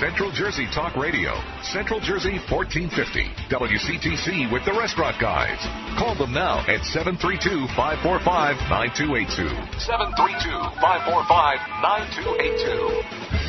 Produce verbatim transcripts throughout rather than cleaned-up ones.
Central Jersey Talk Radio. Central Jersey fourteen fifty. W C T C with the Restaurant Guys. Call them now at seven three two, five four five, nine two eight two. seven three two, five four five, nine two eight two.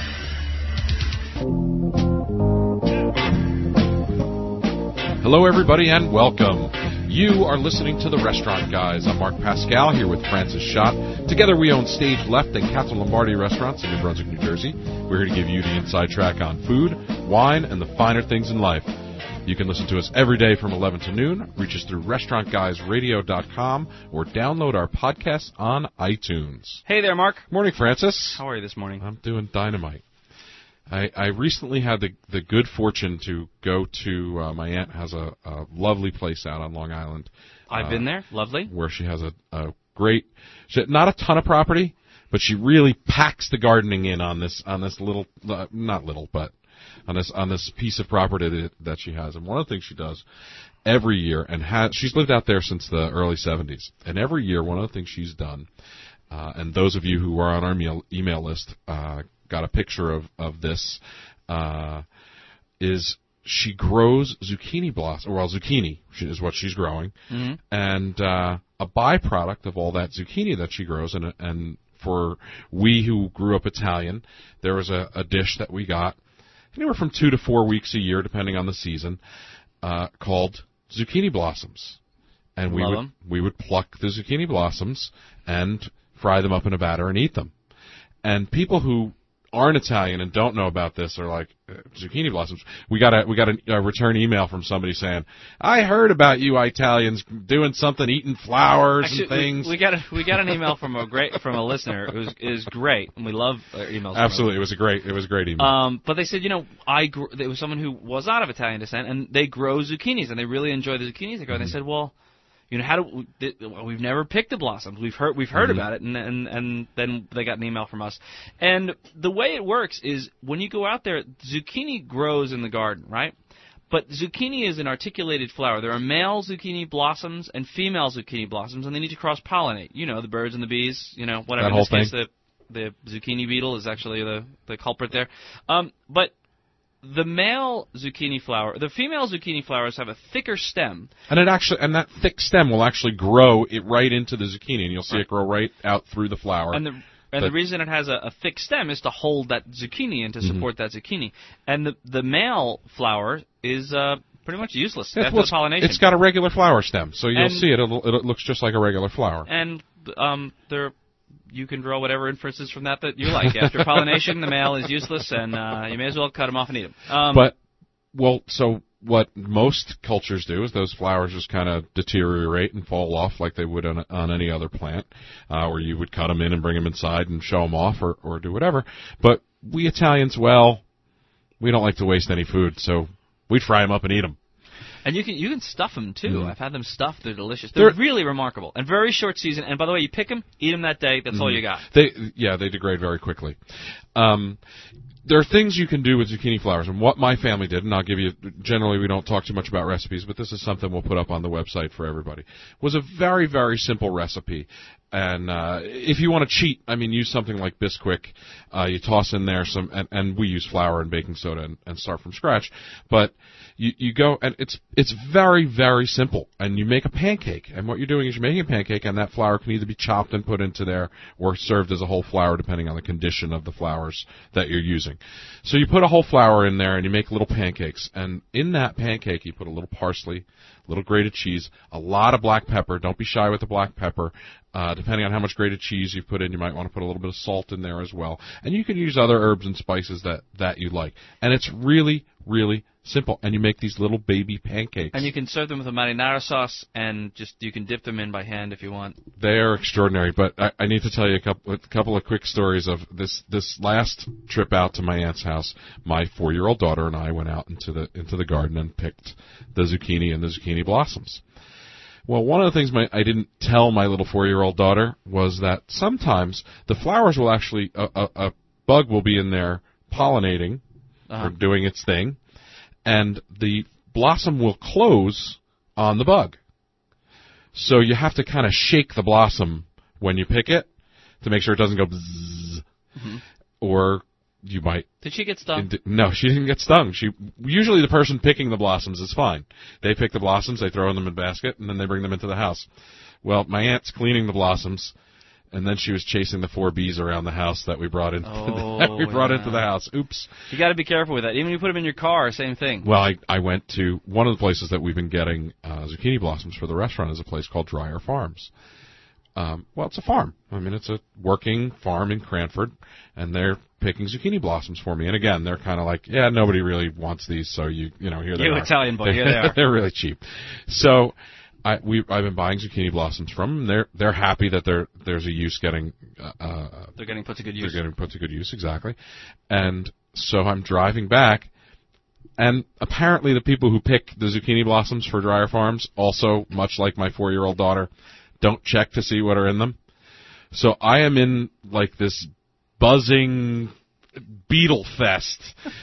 Hello, everybody, and welcome. You are listening to The Restaurant Guys. I'm Mark Pascal here with Francis Schott. Together we own Stage Left and Castle Lombardi restaurants in New Brunswick, New Jersey. We're here to give you the inside track on food, wine, and the finer things in life. You can listen to us every day from eleven to noon. Reach us through restaurant guys radio dot com or download our podcast on iTunes. Hey there, Mark. Morning, Francis. How are you this morning? I'm doing dynamite. I, I recently had the the good fortune to go to, uh, my aunt has a, a lovely place out on Long Island. I've uh, been there. Lovely. Where she has a, a great, she, not a ton of property, but she really packs the gardening in on this, on this little, uh, not little, but on this, on this piece of property that, that she has. And one of the things she does every year, and has, she's lived out there since the early seventies, and every year one of the things she's done, uh, and those of you who are on our email, email list, uh, got a picture of, of this, uh, is she grows zucchini blossom, well, zucchini is what she's growing, mm-hmm. and uh, a byproduct of all that zucchini that she grows, and, and for we who grew up Italian, there was a, a dish that we got anywhere from two to four weeks a year, depending on the season, uh, called zucchini blossoms. And we Love would, them. we would pluck the zucchini blossoms and fry them up in a batter and eat them. And people who aren't Italian and don't know about this are like, uh, zucchini blossoms. We got a we got a, a return email from somebody saying, I heard about you Italians doing something, eating flowers Actually, and things. We, we got a, we got an email from a great from a listener. It was is great, and we love uh, emails. Absolutely, it was a great it was a great email. Um, but they said, you know, I gr- there was someone who was not of Italian descent, and they grow zucchinis, and they really enjoy the zucchinis they grow. Mm-hmm. And they said, well, you know, how do we, we've never picked the blossoms. We've heard we've heard mm-hmm. about it, and, and and then they got an email from us. And the way it works is when you go out there, zucchini grows in the garden, right? But zucchini is an articulated flower. There are male zucchini blossoms and female zucchini blossoms, and they need to cross-pollinate. You know, the birds and the bees, you know, whatever. That in this whole case, thing. the the zucchini beetle is actually the the culprit there. Um, but the male zucchini flower, the female zucchini flowers have a thicker stem. And it actually, and that thick stem will actually grow it right into the zucchini, and you'll see right. it grow right out through the flower. And the and the reason it has a, a thick stem is to hold that zucchini and to support mm-hmm. that zucchini. And the the male flower is uh, pretty much useless yeah, after well, the pollination. It's got a regular flower stem, so you'll and, see it. It'll, it looks just like a regular flower. And um, there. You can draw whatever inferences from that that you like. After pollination, the male is useless, and uh, you may as well cut him off and eat him. Um, but, well, so what most cultures do is those flowers just kind of deteriorate and fall off like they would on, on any other plant, uh, where you would cut them in and bring them inside and show them off or, or do whatever. But we Italians, well, we don't like to waste any food, so we'd fry them up and eat them. And you can you can stuff them, too. Mm. I've had them stuffed. They're delicious. They're, They're really remarkable. And very short season. And by the way, you pick them, eat them that day. That's mm. all you got. They Yeah, they degrade very quickly. Um, there are things you can do with zucchini flowers. And what my family did, and I'll give you, generally we don't talk too much about recipes, but this is something we'll put up on the website for everybody, was a very, very simple recipe. And uh, if you want to cheat, I mean, use something like Bisquick. Uh, you toss in there some, and, and we use flour and baking soda and, and start from scratch. But you, you go, and it's it's very, very simple. And you make a pancake. And what you're doing is you're making a pancake, and that flour can either be chopped and put into there or served as a whole flour, depending on the condition of the flours that you're using. So you put a whole flour in there, and you make little pancakes. And in that pancake, you put a little parsley, a little grated cheese, a lot of black pepper. Don't be shy with the black pepper. Uh, depending on how much grated cheese you put in, you might want to put a little bit of salt in there as well. And you can use other herbs and spices that, that you like. And it's really, really simple. And you make these little baby pancakes. And you can serve them with a marinara sauce, and just you can dip them in by hand if you want. They are extraordinary. But I, I need to tell you a couple, a couple of quick stories of this, this last trip out to my aunt's house. My four-year-old daughter and I went out into the, into the garden and picked the zucchini and the zucchini blossoms. Well, one of the things my, I didn't tell my little four-year-old daughter was that sometimes the flowers will actually, a, a, a bug will be in there pollinating uh-huh. or doing its thing, and the blossom will close on the bug. So you have to kind of shake the blossom when you pick it to make sure it doesn't go bzzz, mm-hmm. or you might. Did she get stung? No, she didn't get stung. She usually the person picking the blossoms is fine. They pick the blossoms, they throw them in a basket, and then they bring them into the house. Well, my aunt's cleaning the blossoms, and then she was chasing the four bees around the house that we brought into oh, that we brought yeah. into the house. Oops. You got to be careful with that. Even if you put them in your car, same thing. Well, I I went to one of the places that we've been getting uh, zucchini blossoms for the restaurant is a place called Dreyer Farms. Um, well, it's a farm. I mean, it's a working farm in Cranford, and they're picking zucchini blossoms for me. And again, they're kind of like, yeah, nobody really wants these, so you you know here they you are. You Italian boy, here they are. They're really cheap. So I we I've been buying zucchini blossoms from them. They're they're happy that there there's a use getting uh, they're getting put to good use. They're getting put to good use, exactly. And so I'm driving back, and apparently the people who pick the zucchini blossoms for Dreyer Farms also, much like my four-year-old daughter, don't check to see what are in them. So I am in like this buzzing beetle fest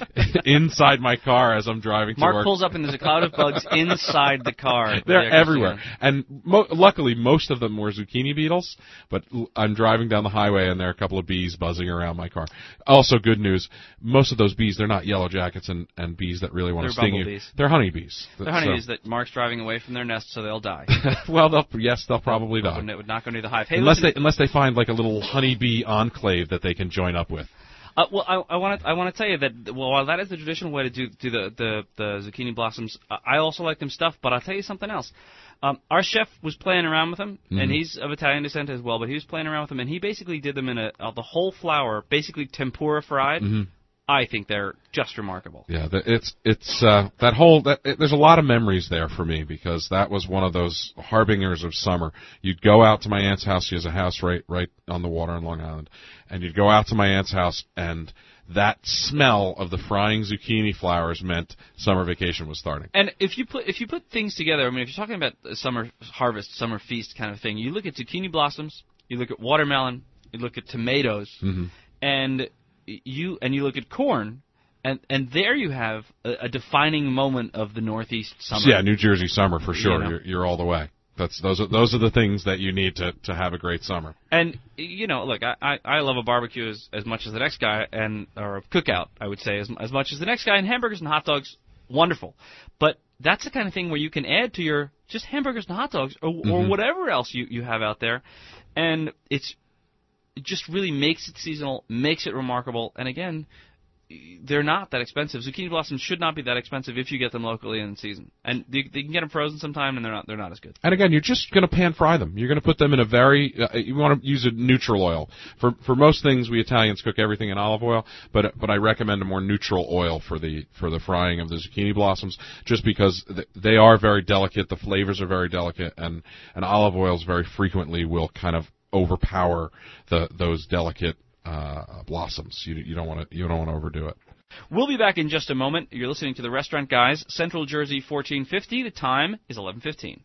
inside my car as I'm driving to Mark work. pulls up and there's a cloud of bugs inside the car. They're everywhere. And mo- luckily, most of them were zucchini beetles, but l- I'm driving down the highway and there are a couple of bees buzzing around my car. Also, good news, most of those bees, they're not yellow jackets and, and bees that really want they're to sting bumblebees. you. They're honeybees. They're honeybees so. that Mark's driving away from their nest so they'll die. Well, they'll, yes, they'll probably die. It would not go near the hive. Hey, unless, listen. they, unless they find like a little honeybee enclave that they can join up with. Uh, well, I want to I want to tell you that well, while that is the traditional way to do do the the, the zucchini blossoms, uh, I also like them stuffed. But I'll tell you something else. Um, our chef was playing around with them, mm-hmm. and he's of Italian descent as well. But he was playing around with them, and he basically did them in a uh, the whole flower, basically tempura fried. Mm-hmm. I think they're just remarkable. Yeah, it's it's uh, that whole that it, there's a lot of memories there for me because that was one of those harbingers of summer. You'd go out to my aunt's house. She has a house right right on the water in Long Island, and you'd go out to my aunt's house, and that smell of the frying zucchini flowers meant summer vacation was starting. And if you put if you put things together, I mean, if you're talking about a summer harvest, summer feast kind of thing, you look at zucchini blossoms, you look at watermelon, you look at tomatoes, mm-hmm. and you and you look at corn, and and there you have a, a defining moment of the Northeast summer. Yeah, New Jersey summer for sure. You know? You're, you're all the way. That's those are those are the things that you need to, to have a great summer. And you know, look, I, I, I love a barbecue as, as much as the next guy, and or a cookout, I would say, as as much as the next guy. And hamburgers and hot dogs, wonderful. But that's the kind of thing where you can add to your just hamburgers and hot dogs, or, mm-hmm. or whatever else you, you have out there, and it's it just really makes it seasonal, makes it remarkable. And again, they're not that expensive. Zucchini blossoms should not be that expensive if you get them locally in season. And they, they can get them frozen sometime, and they're not they're not as good. And again, you're just going to pan fry them. You're going to put them in a very uh, you want to use a neutral oil. For for most things, we Italians cook everything in olive oil, but but I recommend a more neutral oil for the for the frying of the zucchini blossoms, just because they are very delicate. The flavors are very delicate, and and olive oils very frequently will kind of overpower the those delicate uh, blossoms. You you don't want to you don't want to overdo it. We'll be back in just a moment. You're listening to the Restaurant Guys, Central Jersey fourteen fifty. The time is eleven fifteen.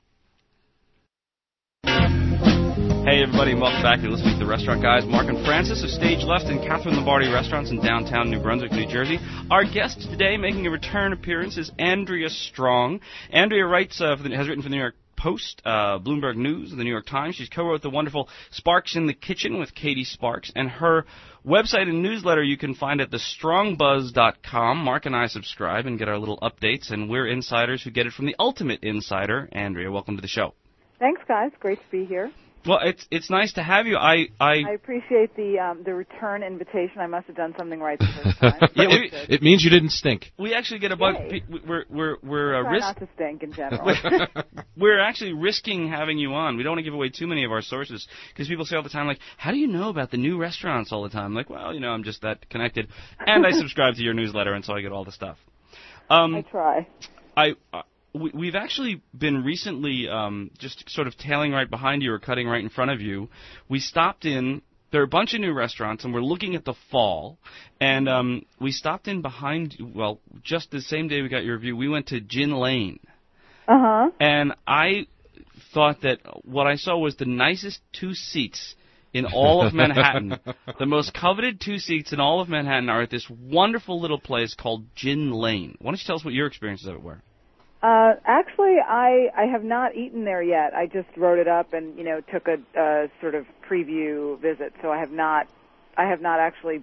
Hey everybody, and welcome back. You're listening to the Restaurant Guys. Mark and Francis of Stage Left and Catherine Lombardi Restaurants in downtown New Brunswick, New Jersey. Our guest today, making a return appearance, is Andrea Strong. Andrea writes uh, for the, has written for the New York Post, uh, Bloomberg News, and the New York Times. She's co-wrote the wonderful Sparks in the Kitchen with Katie Sparks, and her website and newsletter you can find at the strong buzz dot com. Mark and I subscribe and get our little updates, and we're insiders who get it from the ultimate insider. Andrea, welcome to the show. Thanks, guys. Great to be here. Well, it's it's nice to have you. I I, I appreciate the um, the return invitation. I must have done something right the first time. yeah, we, it, it means you didn't stink. We actually get a bunch. We're we're we're uh, try risk- not to stink in general. We're actually risking having you on. We don't want to give away too many of our sources because people say all the time, like, "How do you know about the new restaurants all the time?" I'm like, well, you know, I'm just that connected, and I subscribe to your newsletter, and so I get all the stuff. Um, I try. I. Uh, We've actually been recently um, just sort of tailing right behind you or cutting right in front of you. We stopped in. There are a bunch of new restaurants, and we're looking at the fall. And um, we stopped in behind, well, just the same day we got your review, we went to Gin Lane. Uh-huh. And I thought that what I saw was the nicest two seats in all of Manhattan. The most coveted two seats in all of Manhattan are at this wonderful little place called Gin Lane. Why don't you tell us what your experiences of it were? Uh, actually, I, I have not eaten there yet. I just wrote it up and, you know, took a uh, sort of preview visit. So I have not I have not actually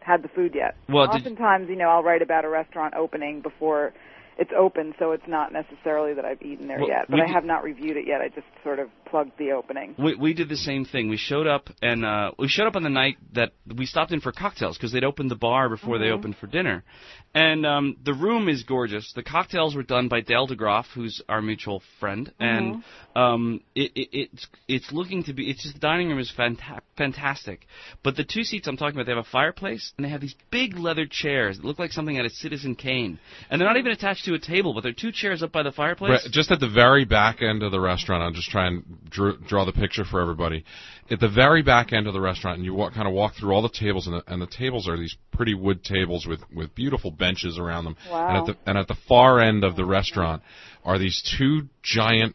had the food yet. Well, did- oftentimes, you know, I'll write about a restaurant opening before it's open, so it's not necessarily that I've eaten there Well, yet. But we I did- have not reviewed it yet. I just sort of plugged the opening. We we did the same thing. We showed up and uh, we showed up on the night that we stopped in for cocktails because they'd opened the bar before Mm-hmm. they opened for dinner. And um, the room is gorgeous. The cocktails were done by Dale DeGroff, who's our mutual friend, Mm-hmm. and um, it, it, it's it's looking to be. It's just the dining room is fanta- fantastic. But the two seats I'm talking about, they have a fireplace and they have these big leather chairs that look like something out of Citizen Kane, and they're not even attached to a table, but they're two chairs up by the fireplace. Right, just at the very back end of the restaurant, I'll just try and drew, draw the picture for everybody. At the very back end of the restaurant, and you walk, kind of walk through all the tables, and the, and the tables are these pretty wood tables with, with beautiful benches around them. Wow. And at the and at the far end of the restaurant are these two giant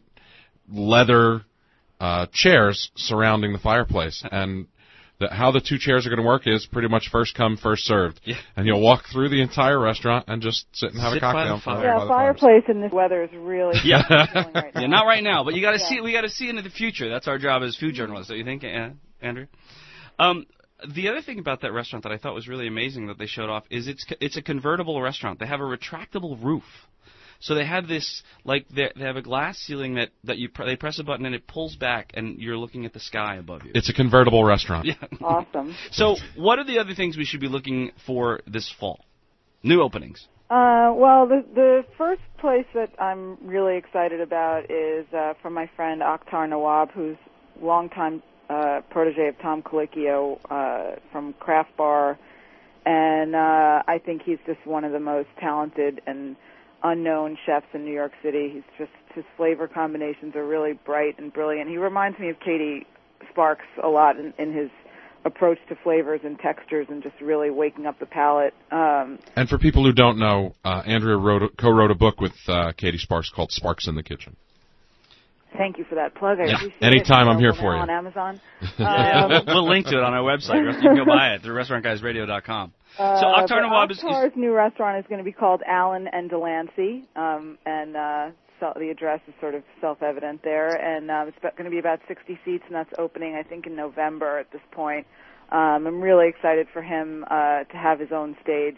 leather uh, chairs surrounding the fireplace. And the, how the two chairs are going to work is pretty much first come, first served. Yeah. And you'll walk through the entire restaurant and just sit and have Sit a by the cocktail. fire. by Yeah, the fireplace in this weather is really Yeah. chilling right now. Yeah, not right now, but you got to Yeah. see. We got to see into the future. That's our job as food journalists. Don't you think, An- Andrew? Um, the other thing about that restaurant that I thought was really amazing that they showed off is it's it's a convertible restaurant. They have a retractable roof, so they have this like they they have a glass ceiling that that you pr- they press a button and it pulls back and you're looking at the sky above you. It's a convertible restaurant. Yeah. Awesome. So, what are the other things we should be looking for this fall? New openings. Uh, well, the the first place that I'm really excited about is uh, from my friend Akhtar Nawab, who's longtime uh, protege of Tom Colicchio uh, from Craft Bar, and uh, I think he's just one of the most talented and unknown chefs in New York City. He's just his flavor combinations are really bright and brilliant. He reminds me of Katie Sparks a lot in, in his approach to flavors and textures and just really waking up the palate. Um, And for people who don't know, uh, Andrea wrote a, co-wrote a book with uh, Katie Sparks called Sparks in the Kitchen. Thank you for that plug. I Yeah. appreciate Anytime it. I'm here Available for now you. on Amazon. Yeah, Um, we'll, we'll link to it on our website. You can go buy it through restaurant guys radio dot com. So uh, Akhtar but Nawab is, is Akhtar's new restaurant is going to be called Allen and Delancey, um, and uh, so the address is sort of self-evident there. And uh, it's going to be about sixty seats, and that's opening, I think, in November at this point. Um, I'm really excited for him uh, to have his own stage,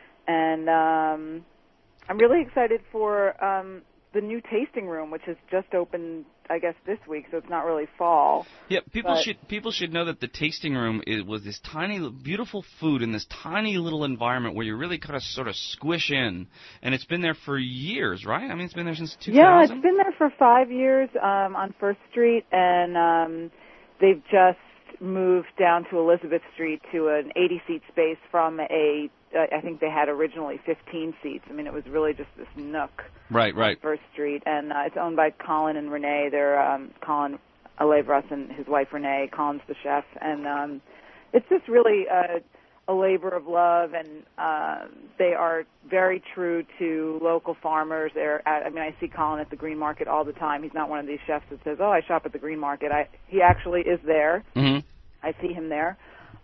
and um, I'm really excited for um, the new tasting room, which has just opened, I guess, this week, so it's not really fall. yeah. People but- should people should know that the tasting room is, was this tiny, beautiful food in this tiny little environment where you really kind of sort of squish in, and it's been there for years, right? I mean, it's been there since two thousand. Yeah, it's been there for five years um, on First Street, and um, they've just moved down to Elizabeth Street to an eighty-seat space from a, uh, I think they had originally fifteen seats. I mean, it was really just this nook Right, right. on First Street, and uh, it's owned by Colin and Renee. They're um, Colin Alevras and his wife Renee. Colin's the chef, and um, it's just really a, a labor of love, and uh, they are very true to local farmers. They're at, I mean, I see Colin at the Green Market all the time. He's not one of these chefs that says, "Oh, I shop at the Green Market." I, he actually is there. Mm-hmm. I see him there,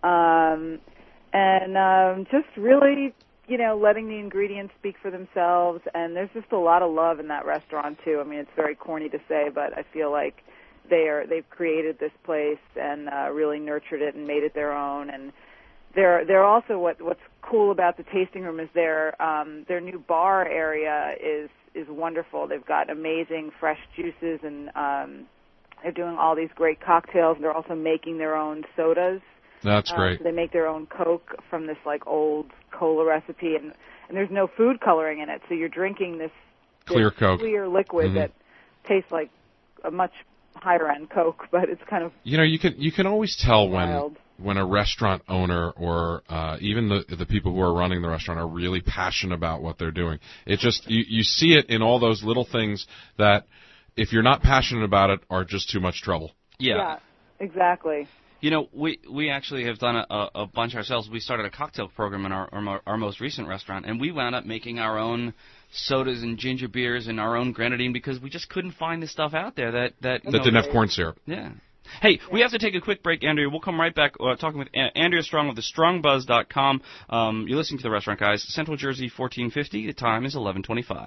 um, and um, just really, you know, letting the ingredients speak for themselves. And there's just a lot of love in that restaurant too. I mean, it's very corny to say, but I feel like they are they've created this place and uh, really nurtured it and made it their own. And they're they're also what what's cool about the tasting room is their um, their new bar area is is wonderful. They've got amazing fresh juices and um, they're doing all these great cocktails. They're also making their own sodas. That's Uh, great. so they make their own Coke from this like old cola recipe, and and there's no food coloring in it, so you're drinking this, Clear this Coke. clear liquid Mhm. that tastes like a much higher end Coke, but it's kind of You know, you can you can always tell when wild. when a restaurant owner or uh, even the the people who are running the restaurant are really passionate about what they're doing. It just you you see it in all those little things that if you're not passionate about it are just too much trouble. Yeah. exactly. You know, we we actually have done a, a, a bunch ourselves. We started a cocktail program in our, our our most recent restaurant, and we wound up making our own sodas and ginger beers and our own grenadine because we just couldn't find the stuff out there that that you That know, didn't have corn syrup. Yeah. Hey, we have to take a quick break, Andrea. We'll come right back uh, talking with A- Andrea Strong of the strong buzz dot com. Um, you're listening to the Restaurant Guys, Central Jersey, fourteen fifty. The time is eleven twenty-five.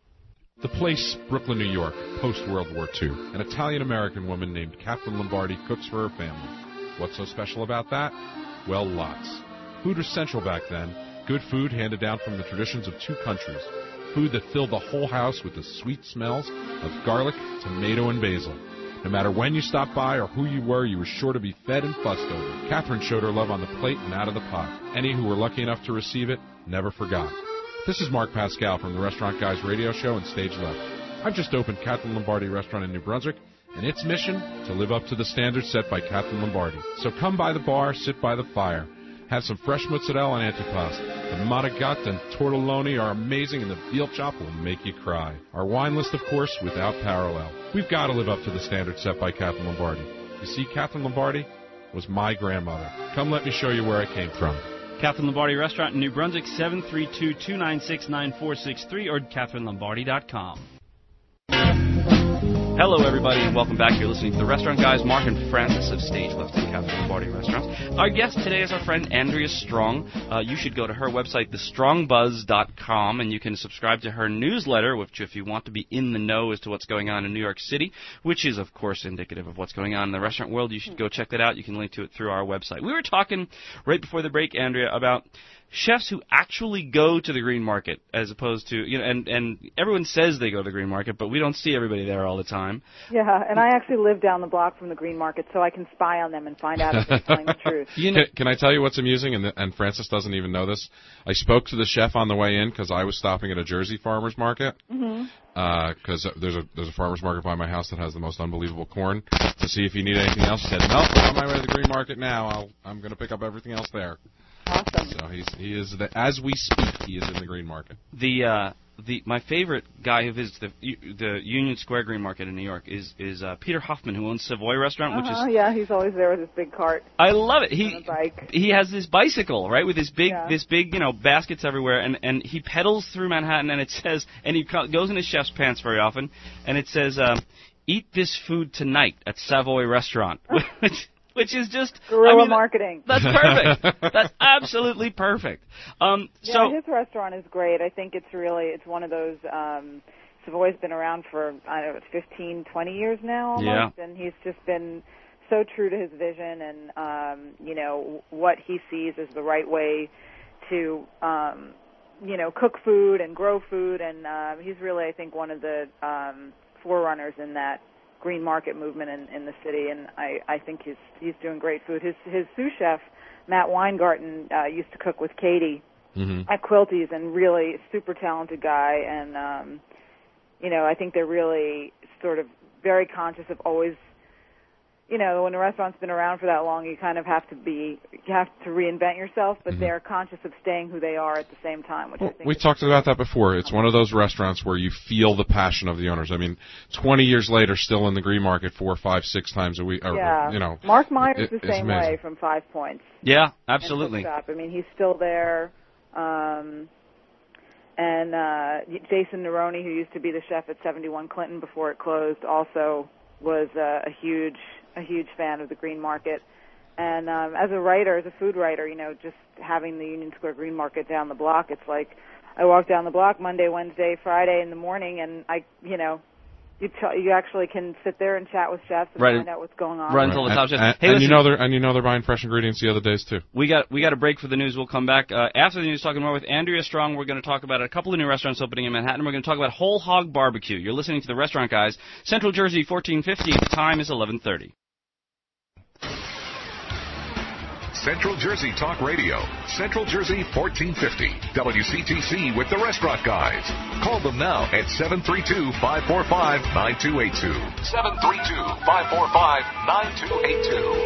The place, Brooklyn, New York, post-World War Two. An Italian-American woman named Catherine Lombardi cooks for her family. What's so special about that? Well, lots. Food was central back then. Good food handed down from the traditions of two countries. Food that filled the whole house with the sweet smells of garlic, tomato, and basil. No matter when you stopped by or who you were, you were sure to be fed and fussed over. Catherine showed her love on the plate and out of the pot. Any who were lucky enough to receive it never forgot. This is Mark Pascal from the Restaurant Guys radio show and Stage Left. I've just opened Catherine Lombardi Restaurant in New Brunswick, and its mission, to live up to the standards set by Catherine Lombardi. So come by the bar, sit by the fire. Have some fresh mozzarella and antipasto. The matagat and tortelloni are amazing, and the veal chop will make you cry. Our wine list, of course, without parallel. We've got to live up to the standards set by Catherine Lombardi. You see, Catherine Lombardi was my grandmother. Come let me show you where I came from. Catherine Lombardi Restaurant in New Brunswick, seven three two, two nine six, nine four six three or catherine lombardi dot com. Hello, everybody, and welcome back. You're listening to the Restaurant Guys, Mark and Francis of Stage Left and Catherine Lombardi Restaurants. Our guest today is our friend Andrea Strong. Uh, you should go to her website, the strong buzz dot com, and you can subscribe to her newsletter, which, if you want to be in the know as to what's going on in New York City, which is, of course, indicative of what's going on in the restaurant world, you should go check that out. You can link to it through our website. We were talking right before the break, Andrea, about chefs who actually go to the Green Market, as opposed to, you know, and, and everyone says they go to the Green Market, but we don't see everybody there all the time. Yeah, and I actually live down the block from the Green Market, so I can spy on them and find out if they're telling the truth. You know, can, can I tell you what's amusing, and, the, and Francis doesn't even know this? I spoke to the chef on the way in because I was stopping at a Jersey farmer's market. Mm-hmm. Because uh, there's a there's a farmer's market by my house that has the most unbelievable corn. To see if he needed anything else, he said, "No, I'm on my way to the Green Market now. I'll, I'm going to pick up everything else there." Awesome. So he's he is the, as we speak, he is in the Green Market. The uh, the my favorite guy who visits the the Union Square Green Market in New York is is uh, Peter Hoffman, who owns Savoy Restaurant, which uh-huh, is yeah, he's always there with his big cart. I love it. He on a bike. he has this bicycle, right, with this big Yeah. this big you know baskets everywhere, and and he pedals through Manhattan, and it says, and he co- goes in his chef's pants very often, and it says, um, "Eat this food tonight at Savoy Restaurant." which, Which is just guerrilla I mean, marketing. That's perfect. That's absolutely perfect. Um, yeah, so his restaurant is great. I think it's really it's one of those. Um, Savoy's been around for I don't know, fifteen, twenty years now almost, Yeah. and he's just been so true to his vision and um, you know what he sees as the right way to um, you know cook food and grow food, and uh, he's really I think one of the um, forerunners in that Green Market movement in, in the city, and I, I think he's he's doing great food. His his sous chef Matt Weingarten uh, used to cook with Katie mm-hmm. at Quilty's, and really super talented guy. And um, you know, I think they're really sort of very conscious of always, you know, when a restaurant's been around for that long, you kind of have to be you have to reinvent yourself, but mm-hmm. they're conscious of staying who they are at the same time. Which well, I think we talked about that before. It's one of those restaurants where you feel the passion of the owners. I mean, twenty years later, still in the Green Market, four, five, six times a week. Or, yeah, you know, Mark Myers it, the same way from Five Points. Yeah, absolutely. I mean, he's still there. Um, and uh, Jason Neroni, who used to be the chef at seventy-one Clinton before it closed, also was uh, a huge a huge fan of the Green Market. And um, as a writer, as a food writer, you know, just having the Union Square Green Market down the block, it's like I walk down the block Monday, Wednesday, Friday in the morning, and I, you know, you t- you actually can sit there and chat with chefs and right. find out what's going on. Right until the top chef. And, hey, and listen, you know they're and you know they're buying fresh ingredients the other days too. We got we got a break for the news. We'll come back uh, after the news. Talking more with Andrea Strong. We're going to talk about a couple of new restaurants opening in Manhattan. We're going to talk about Whole Hog Barbecue. You're listening to the Restaurant Guys, Central Jersey, fourteen fifty. The time is eleven thirty. Central Jersey Talk Radio, Central Jersey fourteen fifty, W C T C with the Restaurant Guys. Call them now at seven three two, five four five, nine two eight two. seven three two, five four five, nine two eight two.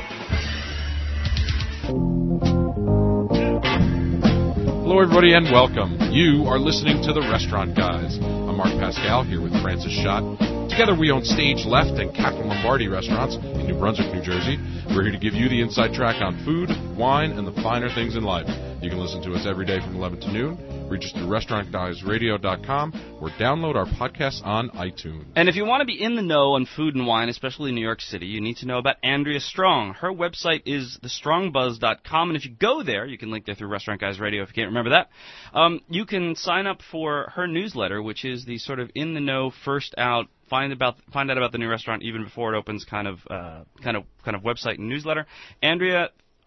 Hello, everybody, and welcome. You are listening to the Restaurant Guys. I'm Mark Pascal here with Francis Schott. Together we own Stage Left and Catherine Lombardi Restaurants in New Brunswick, New Jersey. We're here to give you the inside track on food, wine, and the finer things in life. You can listen to us every day from eleven to noon. Reach us through restaurant guys radio dot com or download our podcasts on iTunes. And if you want to be in the know on food and wine, especially in New York City, you need to know about Andrea Strong. Her website is the strong buzz dot com, and if you go there, you can link there through Restaurant Guys Radio if you can't remember that. Um, you can sign up for her newsletter, which is the sort of in the know, first out, find about find out about the new restaurant even before it opens kind of uh, kind of kind of website and newsletter. Andrea,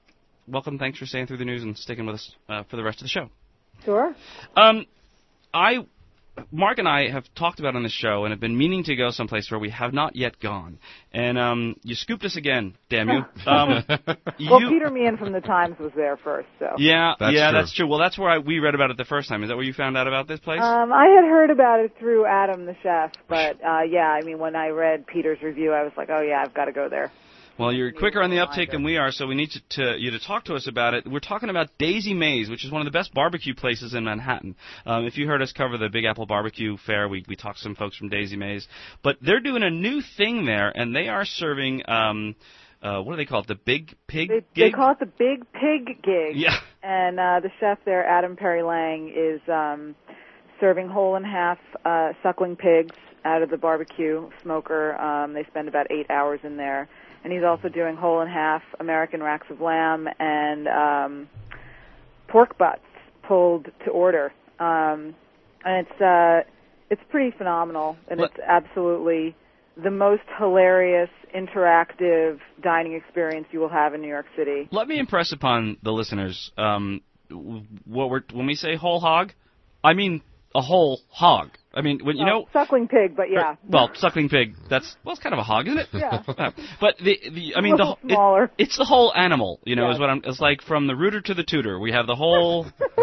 welcome. Thanks for staying through the news and sticking with us uh, for the rest of the show. Sure. Um, I, Mark and I have talked about on this show and have been meaning to go someplace where we have not yet gone. And um, you scooped us again, damn you. Um, well, you, Peter Meehan from the Times was there first, so. Yeah, that's yeah, true. that's true. Well, that's where I, we read about it the first time. Is that where you found out about this place? Um, I had heard about it through Adam the chef, but uh, yeah, I mean, when I read Peter's review, I was like, oh yeah, I've got to go there. Well, you're quicker on the uptake than we are, so we need to, to, you to talk to us about it. We're talking about Daisy Mae's, which is one of the best barbecue places in Manhattan. Um, if you heard us cover the Big Apple Barbecue Fair, we, we talked to some folks from Daisy Mae's. But they're doing a new thing there, and they are serving, um, uh, what do they call it, the Big Pig they, Gig? They call it the Big Pig Gig. Yeah. And uh, the chef there, Adam Perry Lang, is um, serving whole and half uh, suckling pigs out of the barbecue smoker. Um, they spend about eight hours in there. And he's also doing whole and half American racks of lamb and um, pork butts pulled to order. Um, and it's uh, it's pretty phenomenal, and Let- it's absolutely the most hilarious, interactive dining experience you will have in New York City. Let me impress upon the listeners, um, what we're, when we say whole hog, I mean a whole hog. I mean, when you Well, know... suckling pig, but yeah. Well, suckling pig, that's, well, it's kind of a hog, isn't it? Yeah. But the, the I mean, A the little it, smaller. it's the whole animal, you know, Yes. is what I'm, it's like from the rooter to the tutor. We have the whole,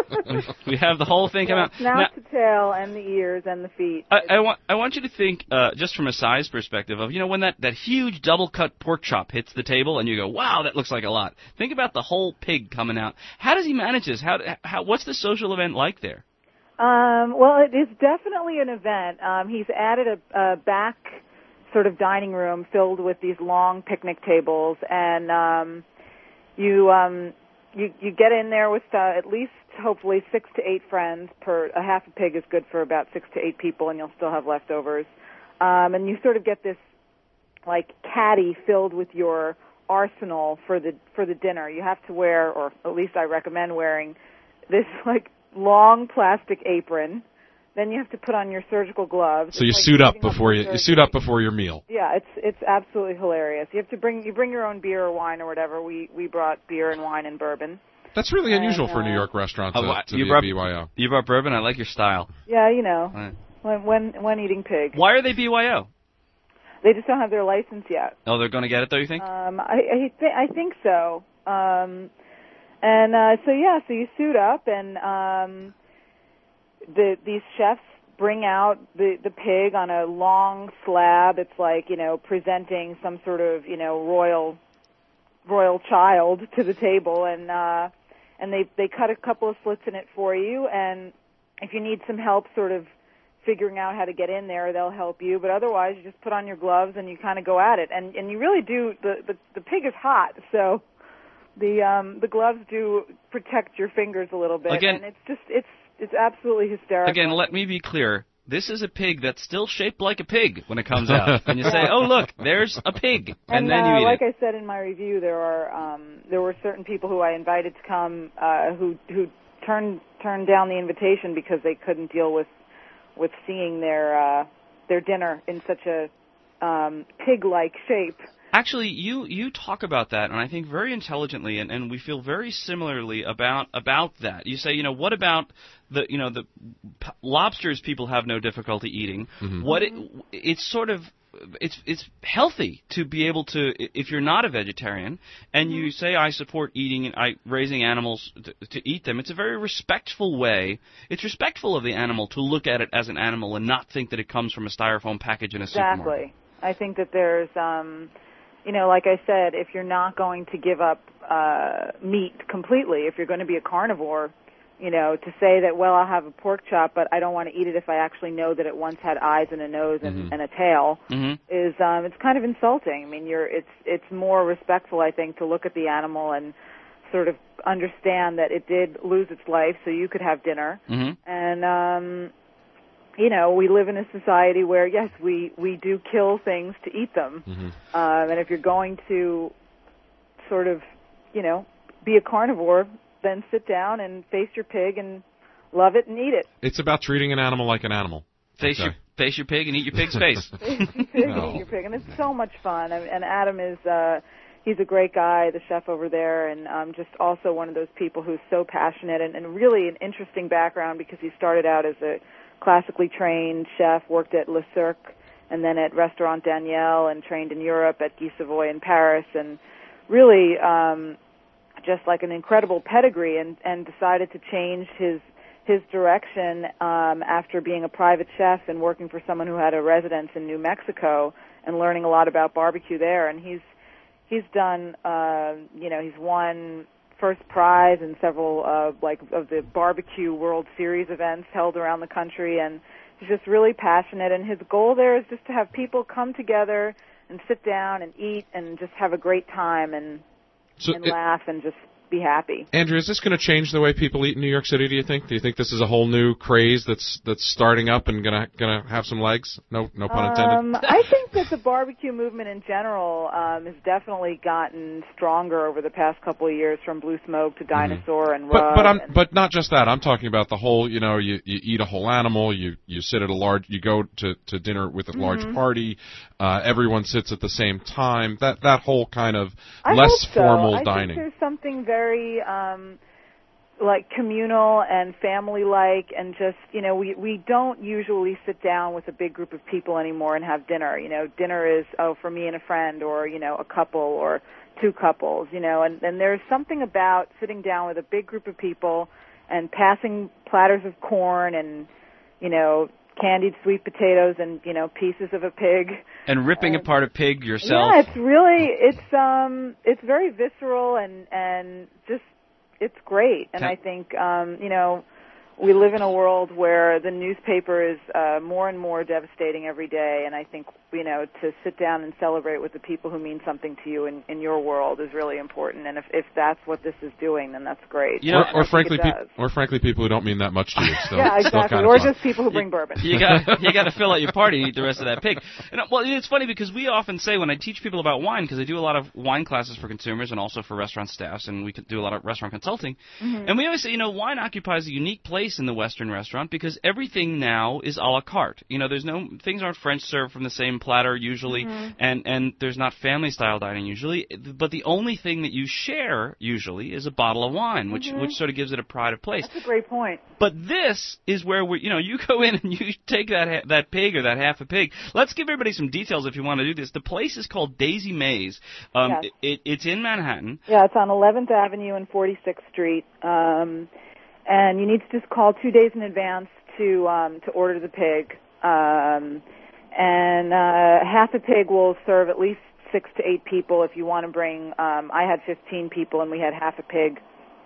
we have the whole thing come out. Snout Now, to tail and the ears and the feet. I, I want, I want you to think, uh, just from a size perspective of, you know, when that, that huge double cut pork chop hits the table and you go, wow, that looks like a lot. Think about the whole pig coming out. How does he manage this? How, how, what's the social event like there? Um, well, it is definitely an event. Um, he's added a, a back sort of dining room filled with these long picnic tables, and um, you um, you you get in there with uh, at least hopefully six to eight friends per. A half a pig is good for about six to eight people, and you'll still have leftovers. Um, and you sort of get this like caddy filled with your arsenal for the for the dinner. You have to wear, or at least I recommend wearing, this like long plastic apron. Then you have to put on your surgical gloves. So you It's like suit up shooting before for you you surgery. suit up before your meal. Yeah, it's it's absolutely hilarious. You have to bring you bring your own beer or wine or whatever. We we brought beer and wine and bourbon. That's really unusual And, for a New uh, York restaurant to, Oh, to you be brought- a B Y O. You brought bourbon. I like your style. Yeah, you know, Right. when when when eating pig. Why are they B Y O? They just don't have their license yet. Oh, they're going to get it, though, you think? Um, I I, th- I think so. Um, and uh, so yeah, so you suit up, and um, the these chefs bring out the the pig on a long slab. It's like, you know, presenting some sort of, you know, royal royal child to the table, and uh, and they they cut a couple of slits in it for you. And if you need some help, sort of figuring out how to get in there, they'll help you. But otherwise, you just put on your gloves and you kind of go at it. And and you really do. The the, the pig is hot, so the um, the gloves do protect your fingers a little bit. Again- and it's just it's it's absolutely hysterical. Again, let me be clear. This is a pig that's still shaped like a pig when it comes out. And you say, oh, look, there's a pig. And, And, then uh, you eat like it. I said in my review, there are um, there were certain people who I invited to come uh, who who turned turned down the invitation because they couldn't deal with with seeing their uh, their dinner in such a um, pig-like shape. Actually, you, you talk about that, and I think very intelligently, and, and we feel very similarly about about that. You say, you know, what about the, you know, the p- lobsters people have no difficulty eating. Mm-hmm. What it, it's sort of, it's it's healthy to be able to, if you're not a vegetarian, and you say I support eating and I raising animals to, to eat them. It's a very respectful way. It's respectful of the animal to look at it as an animal and not think that it comes from a styrofoam package in a supermarket. Exactly. I think that there's, um, you know, like I said, if you're not going to give up uh, meat completely, if you're going to be a carnivore, you know, to say that, well, I'll have a pork chop, but I don't want to eat it if I actually know that it once had eyes and a nose and, Mm-hmm. and a tail, Mm-hmm. is um, it's kind of insulting. I mean, you're it's it's more respectful, I think, to look at the animal and sort of understand that it did lose its life so you could have dinner. Mm-hmm. And um, you know, we live in a society where, yes, we, we do kill things to eat them. Mm-hmm. Um, and if you're going to sort of, you know, be a carnivore, then sit down and face your pig and love it and eat it. It's about treating an animal like an animal. Face Okay. your face your pig and eat your pig's face. Face your pig and No. eat your pig. And it's so much fun. I mean, and Adam is, uh, he's a great guy, the chef over there, and um, just also one of those people who's so passionate and, and really an interesting background because he started out as a classically trained chef, worked at Le Cirque, and then at Restaurant Daniel, and trained in Europe at Guy Savoy in Paris, and really um, just like an incredible pedigree, and, and decided to change his his direction um, after being a private chef and working for someone who had a residence in New Mexico and learning a lot about barbecue there. And he's he's done, uh, you know, he's won first prize in several uh, like of the barbecue World Series events held around the country, and he's just really passionate. And his goal there is just to have people come together and sit down and eat and just have a great time and so and it, laugh and just be happy. Andrea, is this going to change the way people eat in New York City, do you think? Do you think this is a whole new craze that's that's starting up and going to going to have some legs? No no pun intended. Um, I think that the barbecue movement in general um, has definitely gotten stronger over the past couple of years, from Blue Smoke to Dinosaur mm-hmm. and But Rub. but I'm and but not just that. I'm talking about the whole, you know, you, you eat a whole animal, you you sit at a large you go to, to dinner with a mm-hmm. large party, uh, everyone sits at the same time. That that whole kind of I less hope so. formal I dining. think there's something very um, like communal and family-like, and just, you know, we we don't usually sit down with a big group of people anymore and have dinner. You know, dinner is, oh, for me and a friend, or, you know, a couple or two couples, you know, and, and there's something about sitting down with a big group of people and passing platters of corn and, you know, candied sweet potatoes and, you know, pieces of a pig. And ripping and, apart a pig yourself. Yeah, it's really, it's um, it's very visceral and, and just, it's great. And Can- I think, um, you know, we live in a world where the newspaper is uh, more and more devastating every day, and I think, you know, to sit down and celebrate with the people who mean something to you in, in your world is really important. And if, if that's what this is doing, then that's great. You know, or, or frankly, peop- peop- or frankly, people who don't mean that much to you. Still, yeah, still exactly. kind of Or fun. just people who bring bourbon. You got you got to fill out your party and eat the rest of that pig. And, well, it's funny because we often say, when I teach people about wine, because I do a lot of wine classes for consumers and also for restaurant staffs, and we do a lot of restaurant consulting, mm-hmm. and we always say, you know, wine occupies a unique place in the Western restaurant because everything now is a la carte. You know, there's no things aren't French served from the same platter usually, mm-hmm. and and there's not family style dining usually. But the only thing that you share usually is a bottle of wine, which mm-hmm. which sort of gives it a pride of place. That's a great point. But this is where we, you know, you go in and you take that ha- that pig or that half a pig. Let's give everybody some details if you want to do this. The place is called Daisy Mays. Um, yes. it, it, it's in Manhattan. Yeah, it's on eleventh Avenue and forty-sixth Street. Um, and you need to just call two days in advance to um, to order the pig. Um, and uh, half a pig will serve at least six to eight people. If you want to bring, um, I had fifteen people, and we had half a pig,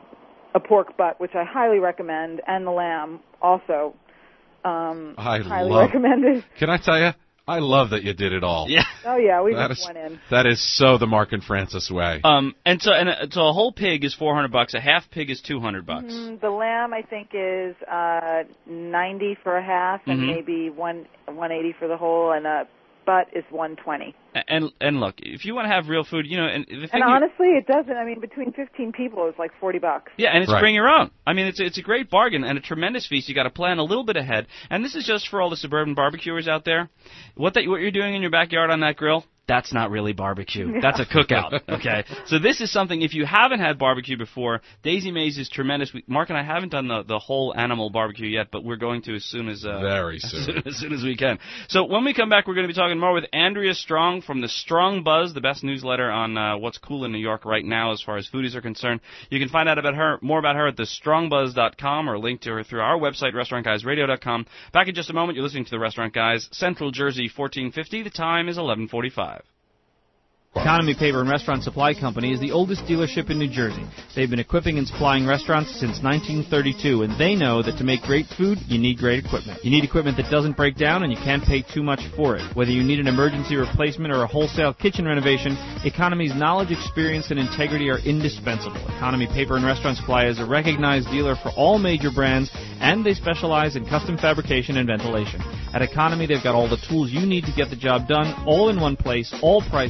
a pork butt, which I highly recommend, and the lamb also. Um, I highly love, recommended. Can I tell you? I love that you did it all. Yeah. Oh yeah, we that just is, went in. That is so the Mark and Francis way. Um, and so and a, so a whole pig is four hundred bucks. A half pig is two hundred bucks. Mm, the lamb, I think, is uh, ninety for a half, and mm-hmm. maybe one one eighty for the whole, and a butt is one twenty. And and look, if you want to have real food, you know, and the thing and honestly, it doesn't. I mean, between fifteen people, it's like forty bucks. Yeah, and it's right. bring your own. I mean, it's it's a great bargain and a tremendous feast. You got to plan a little bit ahead. And this is just for all the suburban barbecuers out there. What that what you're doing in your backyard on that grill, that's not really barbecue. Yeah. That's a cookout, okay? So this is something, if you haven't had barbecue before, Daisy Mays is tremendous. We, Mark and I haven't done the, the whole animal barbecue yet, but we're going to as soon as... Uh, Very soon. As soon, as soon as we can. So when we come back, we're going to be talking more with Andrea Strong from the Strong Buzz, the best newsletter on uh, what's cool in New York right now as far as foodies are concerned. You can find out about her, more about her at the strong buzz dot com or link to her through our website, restaurant guys radio dot com. Back in just a moment, you're listening to the Restaurant Guys, Central Jersey, fourteen fifty. The time is eleven forty-five. Economy Paper and Restaurant Supply Company is the oldest dealership in New Jersey. They've been equipping and supplying restaurants since nineteen thirty-two, and they know that to make great food, you need great equipment. You need equipment that doesn't break down, and you can't pay too much for it. Whether you need an emergency replacement or a wholesale kitchen renovation, Economy's knowledge, experience, and integrity are indispensable. Economy Paper and Restaurant Supply is a recognized dealer for all major brands, and they specialize in custom fabrication and ventilation. At Economy, they've got all the tools you need to get the job done, all in one place, all priced right, and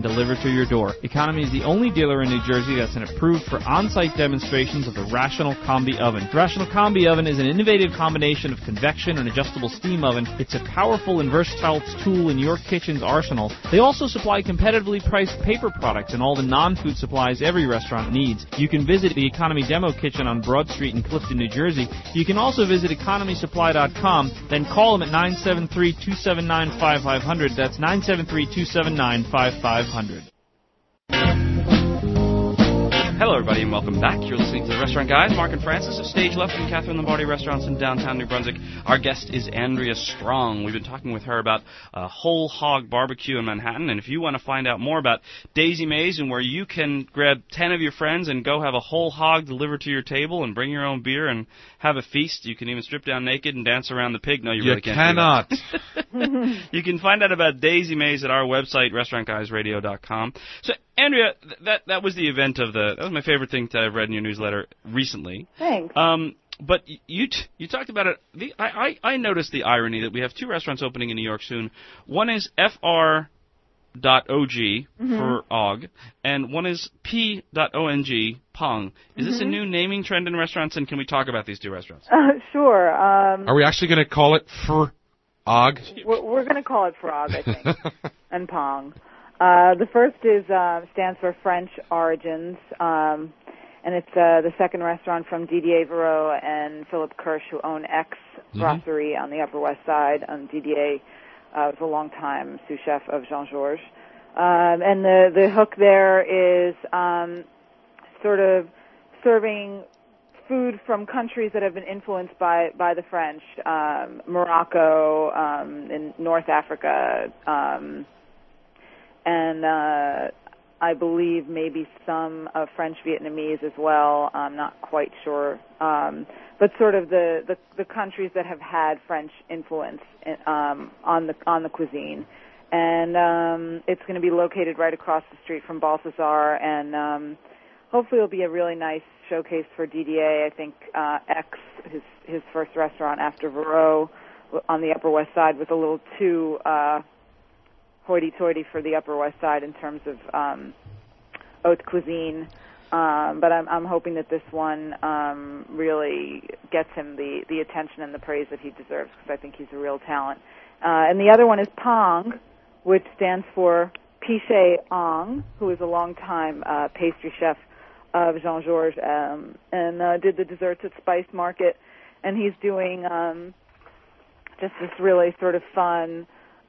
delivered to your door. Economy is the only dealer in New Jersey that's an approved for on-site demonstrations of the Rational Combi Oven. The Rational Combi Oven is an innovative combination of convection and adjustable steam oven. It's a powerful and versatile tool in your kitchen's arsenal. They also supply competitively priced paper products and all the non-food supplies every restaurant needs. You can visit the Economy Demo Kitchen on Broad Street in Clifton, New Jersey. You can also visit economy supply dot com, then call them at nine seven three, two seven nine, five five zero zero. That's nine seven three, two seven nine, five five zero zero. Hello, everybody, and welcome back. You're listening to The Restaurant Guys. Mark and Francis of Stage Left from Catherine Lombardi Restaurants in downtown New Brunswick. Our guest is Andrea Strong. We've been talking with her about uh, whole hog barbecue in Manhattan, and if you want to find out more about Daisy Mays and where you can grab ten of your friends and go have a whole hog delivered to your table and bring your own beer and have a feast, you can even strip down naked and dance around the pig. No, you, You really can't cannot. do that. You can find out about Daisy Mays at our website, restaurant guys radio dot com. So, Andrea, th- that that was the event of the. That was my favorite thing that I've read in your newsletter recently. Thanks. Um, but y- you t- you talked about it. The, I, I I noticed the irony that we have two restaurants opening in New York soon. One is F R dot O G Mm-hmm. for Og, and one is P dot O N G Pong. Is this a new naming trend in restaurants? And can we talk about these two restaurants? Uh, sure. Um, Are we actually going to call it Fr Og? we're we're going to call it Frog, I think, and Pong. Uh, the first is uh, stands for French Origins, um, and it's uh, the second restaurant from Didier Varro and Philip Kirsch, who own X Brasserie on the Upper West Side. And Didier uh, was a long-time sous chef of Jean Georges. Um, and the the hook there is um, sort of serving food from countries that have been influenced by by the French, um, Morocco, um, in North Africa. Um, And uh, I believe maybe some uh, French Vietnamese as well. I'm not quite sure, um, but sort of the, the, the countries that have had French influence in, um, on the on the cuisine. And um, it's going to be located right across the street from Balthazar, and um, hopefully it'll be a really nice showcase for D D A. I think uh, X, his his first restaurant after Varro on the Upper West Side, was a little too Uh, hoity-toity for the Upper West Side in terms of um, haute cuisine, um, but I'm, I'm hoping that this one um, really gets him the, the attention and the praise that he deserves, because I think he's a real talent. Uh, and the other one is Pong, which stands for Piché Ong, who is a long-time uh, pastry chef of Jean Georges, um, and uh, did the desserts at Spice Market, and he's doing um, just this really sort of fun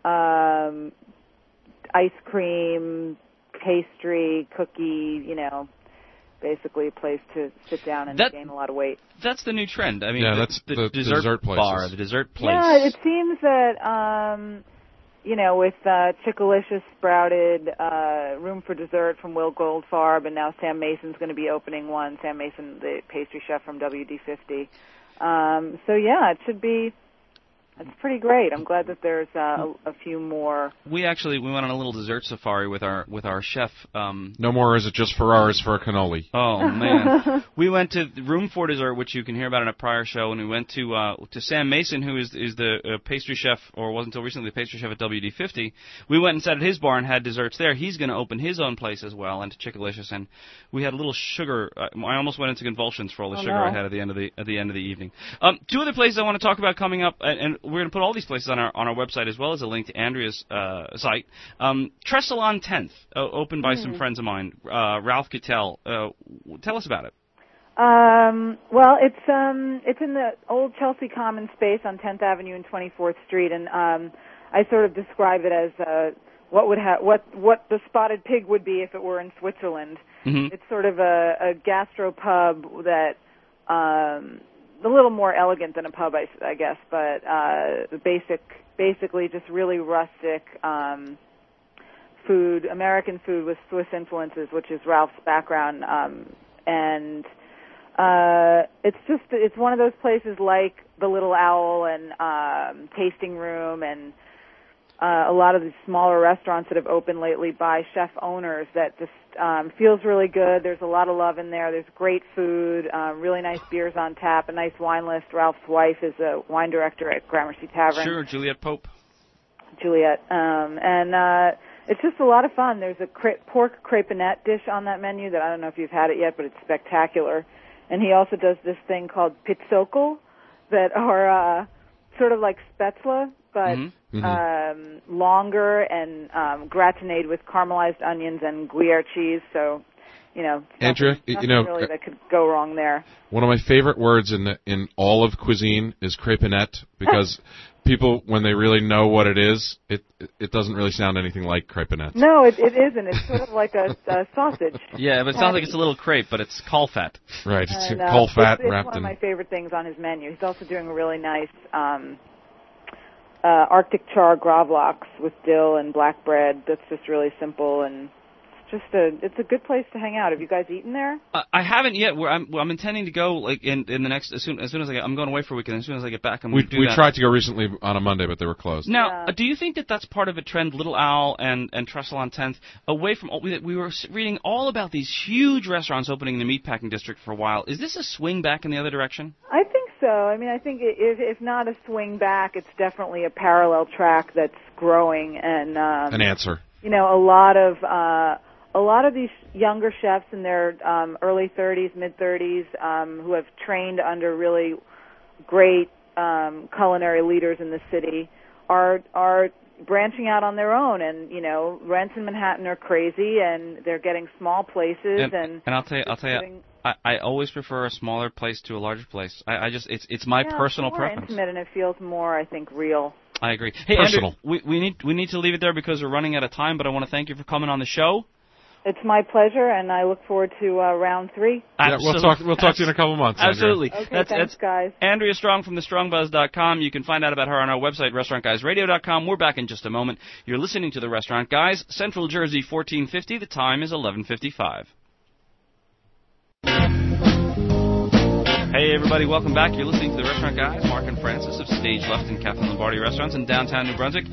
um, ice cream, pastry, cookie, you know, basically a place to sit down and That- gain a lot of weight. That's the new trend. I mean, Yeah, the, that's the, the dessert, dessert places. bar, the dessert place. Yeah, it seems that, um, you know, with uh, Chickalicious sprouted uh, Room for Dessert from Will Goldfarb, and now Sam Mason's going to be opening one. Sam Mason, the pastry chef from W D fifty. Um, so, yeah, it should be... It's pretty great. I'm glad that there's uh, a, a few more. We actually we went on a little dessert safari with our with our chef. Um, No more is it just Ferraris for a cannoli. oh man, we went to Room for Dessert, which you can hear about in a prior show, and we went to uh, to Sam Mason, who is is the uh, pastry chef, or was until recently the pastry chef at W D fifty. We went and sat at his bar and had desserts there. He's going to open his own place as well, and to Chickalicious, and we had a little sugar. Uh, I almost went into convulsions for all the Oh, sugar no. I had at the end of the at the end of the evening. Um, two other places I want to talk about coming up, and, and we're going to put all these places on our on our website, as well as a link to Andrea's uh, site. Um, Tressalon tenth, uh, opened by some friends of mine, uh, Ralph Kittel. Uh, w- tell us about it. Um, well, it's um, it's in the old Chelsea Commons space on tenth Avenue and twenty-fourth Street, and um, I sort of describe it as uh, what would ha- what what the Spotted Pig would be if it were in Switzerland. Mm-hmm. It's sort of a, a gastropub that. Um, a little more elegant than a pub, I, I guess, but uh, the basic, basically just really rustic um, food, American food with Swiss influences, which is Ralph's background, um, and uh, it's just it's one of those places like the Little Owl and um, Tasting Room and uh, a lot of these smaller restaurants that have opened lately by chef owners that just um, feels really good. There's a lot of love in there. There's great food, uh, really nice beers on tap, a nice wine list. Ralph's wife is a wine director at Gramercy Tavern. Sure, Juliet Pope. Juliet. Um, and uh, it's just a lot of fun. There's a cra- pork crepinette dish on that menu that I don't know if you've had it yet, but it's spectacular. And he also does this thing called pitzokel that are uh, sort of like spätzle, but Mm-hmm. um, longer and um, gratinated with caramelized onions and Gruyere cheese. So, you know, Andrea, nothing, you know, really that could go wrong there. One of my favorite words in the, in all of cuisine is crepinette, because people, when they really know what it is, it it doesn't really sound anything like crepinette. No, it, it isn't. It's sort of like a, a sausage. Yeah, but it sounds like it's a little crepe, but it's caul fat. Right, it's And, uh, cold fat it's, it's wrapped one of in. my favorite things on his menu. He's also doing a really nice um, uh, Arctic char gravlax with dill and black bread. That's just really simple, and it's just a it's a good place to hang out. Have you guys eaten there? Uh, I haven't yet. We're, I'm, well, I'm intending to go like in, in the next as soon as soon as I get, I'm going away for a weekend. As soon as I get back, I'm We going to do we that. tried to go recently on a Monday, but they were closed. Now, Yeah. uh, do you think that that's part of a trend, Little Owl and, and Trestle on tenth, away from, we, we were s- reading all about these huge restaurants opening in the meatpacking district for a while. Is this a swing back in the other direction? I think so. I mean, I think i- if if not a swing back, it's definitely a parallel track that's growing, and um, An answer. you know, a lot of uh, a lot of these younger chefs in their um, early thirties, mid thirties, um, who have trained under really great um, culinary leaders in the city, are are branching out on their own. And you know, rents in Manhattan are crazy, and they're getting small places. And, And, and I'll tell you, I'll tell you, getting, I, I always prefer a smaller place to a larger place. I, I just, it's it's my yeah, personal it's more preference. intimate, and it feels more, I think, real. I agree. Hey, Personal. Andrew, we, we need we need to leave it there because we're running out of time. But I want to thank you for coming on the show. It's my pleasure, and I look forward to uh, round three. Yeah, we'll talk. We'll talk to you in a couple months. Andrea. Absolutely. Okay, that's, thanks, that's guys. Andrea Strong from the strong buzz dot com. You can find out about her on our website, restaurant guys radio dot com. We're back in just a moment. You're listening to The Restaurant Guys, Central Jersey, fourteen fifty. The time is eleven fifty-five. Hey, everybody, welcome back. You're listening to The Restaurant Guys, Mark and Francis of Stage Left and Catherine Lombardi Restaurants in downtown New Brunswick.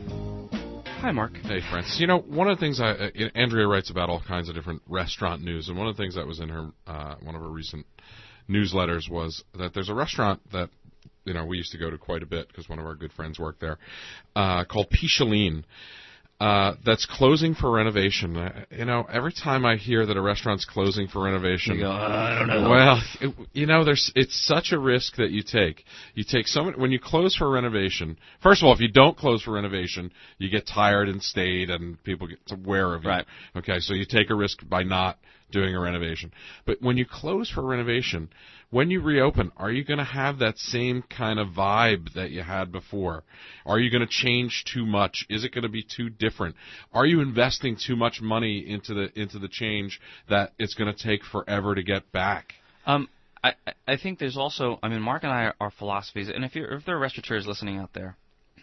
Hi, Mark. Hey, Francis. You know, one of the things I, uh, Andrea writes about all kinds of different restaurant news, and one of the things that was in her uh, one of her recent newsletters was that there's a restaurant that, you know, we used to go to quite a bit because one of our good friends worked there, uh, called Picheline. Uh, that's closing for renovation. Uh, you know, every time I hear that a restaurant's closing for renovation, You go, I don't know. well, it, you know, there's it's such a risk that you take. You take so many, when you close for renovation. First of all, if you don't close for renovation, you get tired and stayed, and people get aware of you. Right. Okay, so you take a risk by not doing a renovation. But when you close for renovation, when you reopen, are you going to have that same kind of vibe that you had before? Are you going to change too much? Is it going to be too different? Are you investing too much money into the into the change that it's going to take forever to get back? Um, I, I think there's also, I mean, Mark and I are philosophies, and if you're if there are restaurateurs listening out there,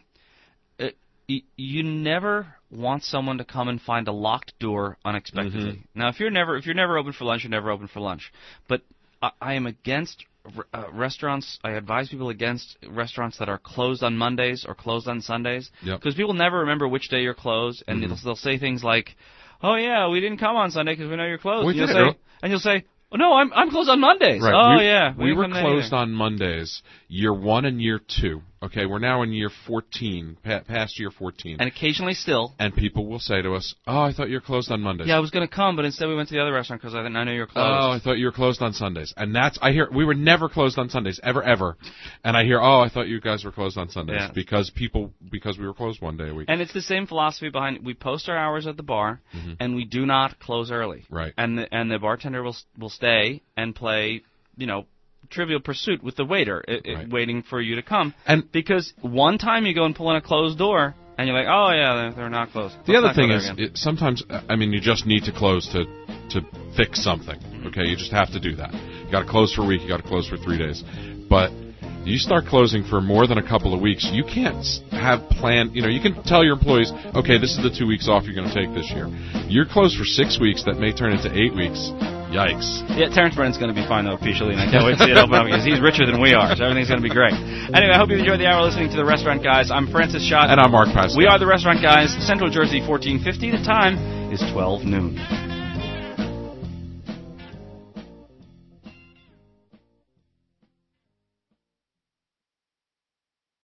it, you, you never want someone to come and find a locked door unexpectedly. Mm-hmm. Now, if you're never if you're never open for lunch, you're never open for lunch. But I, I am against uh, restaurants. I advise people against restaurants that are closed on Mondays or closed on Sundays, Yep. because people never remember which day you're closed, and Mm-hmm. they'll, they'll say things like, "Oh yeah, we didn't come on Sunday because we know you're closed." We and you'll did it say, early. and you'll say, "Oh no, I'm I'm closed on Mondays." Right. Oh we, yeah, we didn't were come there closed either. on Mondays, year one and year two. Okay, we're now in year fourteen, pa- past year fourteen. And occasionally still. And people will say to us, "Oh, I thought you were closed on Mondays." Yeah, I was going to come, but instead we went to the other restaurant because I didn't I know you were closed. Oh, I thought you were closed on Sundays. And that's, I hear, we were never closed on Sundays, ever, ever. And I hear, oh, I thought you guys were closed on Sundays. Yeah. Because people, because we were closed one day a week. And it's the same philosophy behind. We post our hours at the bar, and we do not close early. Right. And the and the bartender will will stay and play, you know, Trivial Pursuit with the waiter, i i Right. waiting for you to come. And- because one time you go and pull in a closed door, and you're like, oh yeah, they're, they're not closed. The Let's other not go thing there is, again. it, sometimes, uh, I mean, you just need to close to to fix something. Mm-hmm. Okay, you just have to do that. You got to close for a week. You got to close for three days. But you start closing for more than a couple of weeks, you can't s- have planned. You know, you can tell your employees, okay, this is the two weeks off you're going to take this year. You're closed for six weeks. That may turn into eight weeks. Yikes. Yeah, Terrence Brennan's going to be fine, though, officially, and I can't wait to see it open up because he's richer than we are, so everything's going to be great. Anyway, I hope you enjoyed the hour listening to The Restaurant Guys. I'm Francis Schott. And I'm Mark Pascal. We are The Restaurant Guys, Central Jersey, fourteen fifty. The time is twelve noon.